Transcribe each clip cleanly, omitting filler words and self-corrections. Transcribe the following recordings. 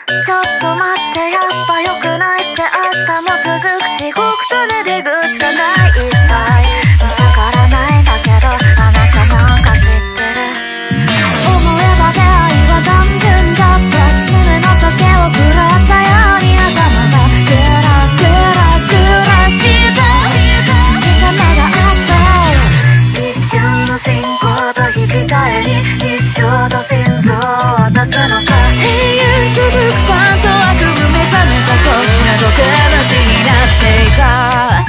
ちょっと待ってやっぱ良くないって明日も続く地獄とね出口がない一切わからないんだけどあなたなんか知ってる思えば出会いは単純だった爪の酒を食らったように頭がグラグラグラしてそして目があった一瞬の進行と引き換えに一生と心臓を渡すのか永遠続くファンと悪夢目覚めたと謎話になっていた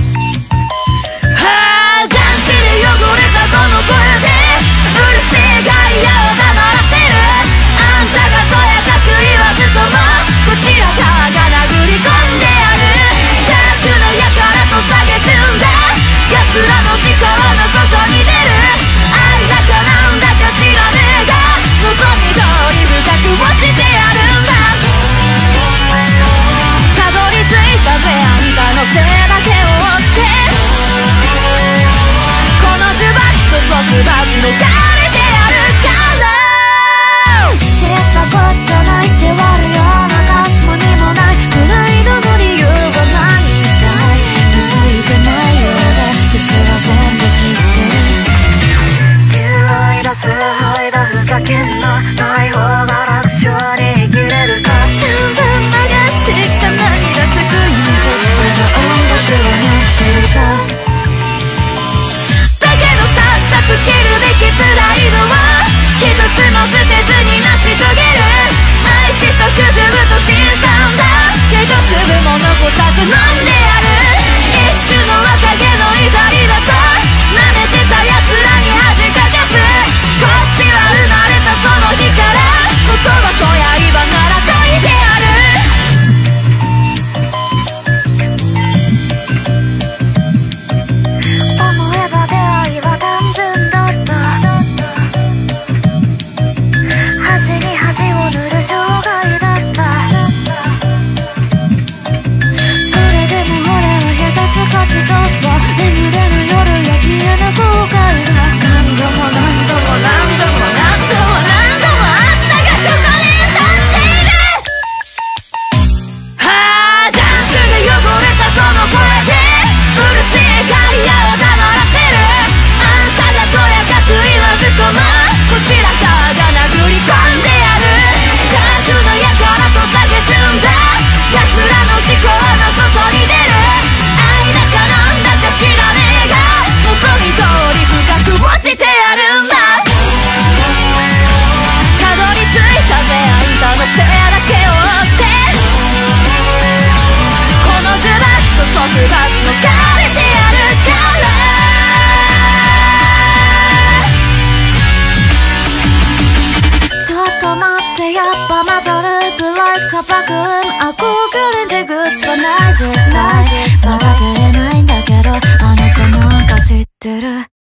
ジャンピで汚れたこの声でうるせえ外野を黙らせるあんたがとやかく言わずともこちら側が殴り込んでやる邪悪の輩と蔑んだ奴らの思考の外に出る愛だかなんだか知らねえが望み通り深く落ちてやるんだたどり着いたぜあんたのせいだけを追ってこの呪縛と束縛のかれてやるから知ったこっちゃないって割るような歌詞もにもないプライドの理由がないみたい気づいてないようで実は全部知ってる求愛だ崇拝だふざけんなない方が楽勝に生きれるか散々流してきた涙救いにそしての音楽を待っていただけどさっさと切るべきプライドは一つも捨てずに成し遂げる愛しとくずぶと辛酸だ一粒も残さず飲んでやる一種の若気の至りだと舐めてた奴らに恥かかすこっちは生まれたその日から言葉と刃なら解いてやる思えば出会いは単純だった恥に恥を塗る障害だったそれでも俺は一つ勝ち取った眠れぬ夜や消えぬ後悔が何度も何度も何度も何度も何度もあったがここに立っているジャンプで汚れたこの声でうるせえ外野を黙らせるあんたがとやかく言わずともこちら側が殴り込んでやる邪悪の輩と蔑んだ奴らの思考の外に出る愛だかなんだか知らねえが望み通り深く落ちてやるんだたどり着いたぜあんたのせいだけを追ってこの呪縛と束縛のかれてやるからちょっと待ってやっぱ混ざるブライクタバコン憧れ出口はない実際まだ出れないんだけどあなたなんか知ってる